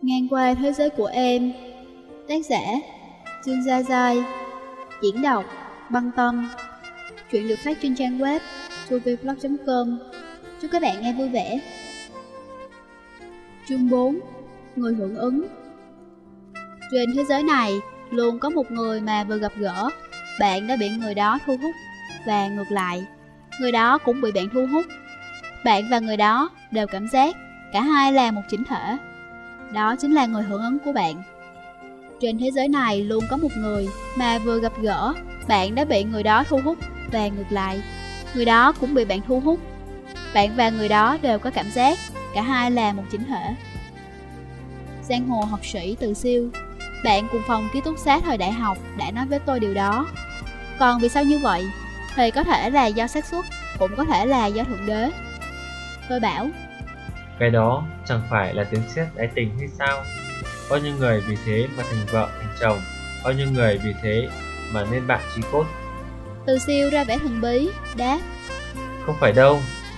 Ngang qua thế giới của em. Tác giả Dương Gia Giai. Diễn đọc Băng Tâm. Chuyện được phát trên trang web tuvblog.com. Chúc các bạn nghe vui vẻ. Chương 4. Người hưởng ứng. Trên thế giới này luôn có một người mà vừa gặp gỡ, bạn đã bị người đó thu hút, và ngược lại, người đó cũng bị bạn thu hút. Bạn và người đó đều cảm giác cả hai là một chỉnh thể. Đó chính là người hưởng ứng của bạn. Trên thế giới này luôn có một người mà vừa gặp gỡ, bạn đã bị người đó thu hút, và ngược lại, người đó cũng bị bạn thu hút. Bạn và người đó đều có cảm giác cả hai là một chỉnh thể. Giang hồ học sĩ Từ Siêu, bạn cùng phòng ký túc xá thời đại học, đã nói với tôi điều đó. Còn vì sao như vậy? Thì có thể là do xác suất, cũng có thể là do thượng đế. Tôi bảo, cái đó chẳng phải là tiếng sét đáy tình hay sao? Bao nhiêu người vì thế mà thành vợ thành chồng, bao nhiêu người vì thế mà nên bạn chí cốt. Từ Siêu ra vẻ thần bí, đáp, không phải đâu.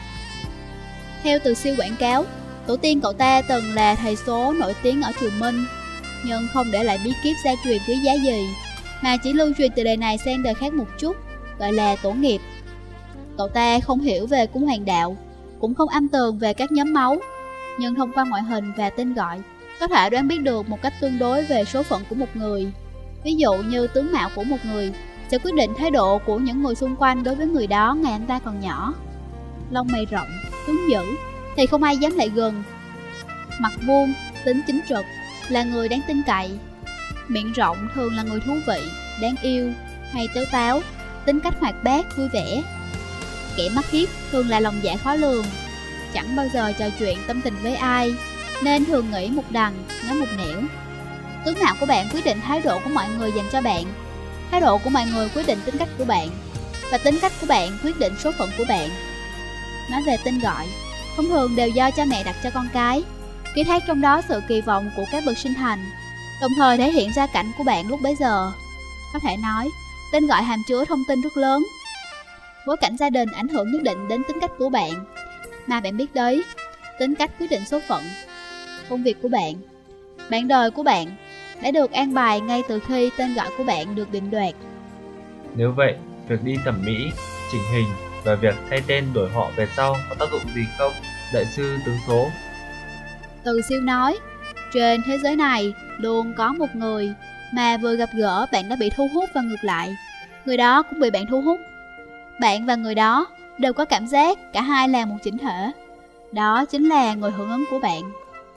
Theo Từ Siêu quảng cáo, tổ tiên cậu ta từng là thầy số nổi tiếng ở Triều Minh, nhưng không để lại bí kíp gia truyền quý giá gì, mà chỉ lưu truyền từ đời này sang đời khác một chút, gọi là tổ nghiệp. Cậu ta không hiểu về cúng hoàng đạo, cũng không âm tường về các nhóm máu, nhưng thông qua ngoại hình và tên gọi, có thể đoán biết được một cách tương đối về số phận của một người. Ví dụ như tướng mạo của một người sẽ quyết định thái độ của những người xung quanh đối với người đó ngày anh ta còn nhỏ. Lông mày rộng, tướng dữ thì không ai dám lại gần. Mặt vuông, tính chính trực, là người đáng tin cậy. Miệng rộng thường là người thú vị, đáng yêu, hay tếu táo, tính cách hoạt bát, vui vẻ. Kẻ mắt hiếp thường là lòng dạ khó lường, chẳng bao giờ trò chuyện tâm tình với ai, nên thường nghĩ một đằng, nói một nẻo. Tướng mạo của bạn quyết định thái độ của mọi người dành cho bạn, thái độ của mọi người quyết định tính cách của bạn, và tính cách của bạn quyết định số phận của bạn. Nói về tên gọi, thông thường đều do cha mẹ đặt cho con cái, ký thác trong đó sự kỳ vọng của các bậc sinh thành, đồng thời thể hiện gia cảnh của bạn lúc bấy giờ. Có thể nói, tên gọi hàm chứa thông tin rất lớn. Bối cảnh gia đình ảnh hưởng nhất định đến tính cách của bạn, mà bạn biết đấy, tính cách quyết định số phận. Công việc của bạn, bạn đời của bạn đã được an bài ngay từ khi tên gọi của bạn được định đoạt. Nếu vậy, việc đi thẩm mỹ, chỉnh hình và việc thay tên đổi họ về sau có tác dụng gì không, đại sư tướng số? Từ Siêu nói, trên thế giới này luôn có một người mà vừa gặp gỡ bạn đã bị thu hút, và ngược lại, người đó cũng bị bạn thu hút. Bạn và người đó đều có cảm giác cả hai là một chỉnh thể. Đó chính là người hưởng ứng của bạn.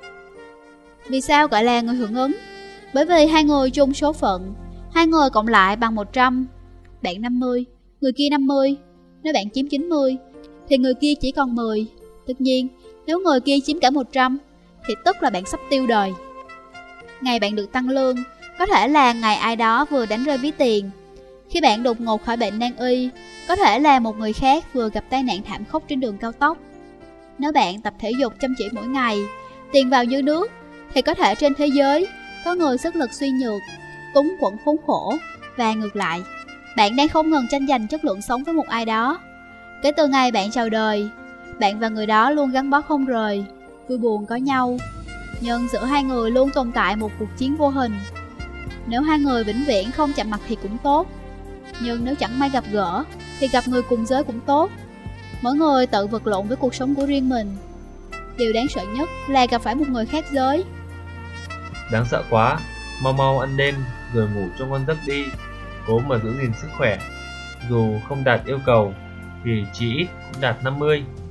Vì sao gọi là người hưởng ứng? Bởi vì hai người chung số phận, hai người cộng lại bằng 100. Bạn 50, người kia 50. Nếu bạn chiếm 90 thì người kia chỉ còn 10. Tất nhiên, nếu người kia chiếm cả 100 thì tức là bạn sắp tiêu đời. Ngày bạn được tăng lương có thể là ngày ai đó vừa đánh rơi ví tiền. Khi bạn đột ngột khỏi bệnh nan y, có thể là một người khác vừa gặp tai nạn thảm khốc trên đường cao tốc. Nếu bạn tập thể dục chăm chỉ mỗi ngày, tiền vào như nước, thì có thể trên thế giới có người sức lực suy nhược, túng quẫn khốn khổ, và ngược lại, bạn đang không ngừng tranh giành chất lượng sống với một ai đó. Kể từ ngày bạn chào đời, bạn và người đó luôn gắn bó không rời, vui buồn có nhau, nhưng giữa hai người luôn tồn tại một cuộc chiến vô hình. Nếu hai người vĩnh viễn không chạm mặt thì cũng tốt, nhưng nếu chẳng may gặp gỡ thì gặp người cùng giới cũng tốt. Mỗi người tự vật lộn với cuộc sống của riêng mình. Điều đáng sợ nhất là gặp phải một người khác giới. Đáng sợ quá, mau mau ăn đêm rồi ngủ cho ngon giấc đi, cố mà giữ gìn sức khỏe. Dù không đạt yêu cầu thì chí ít cũng đạt 50.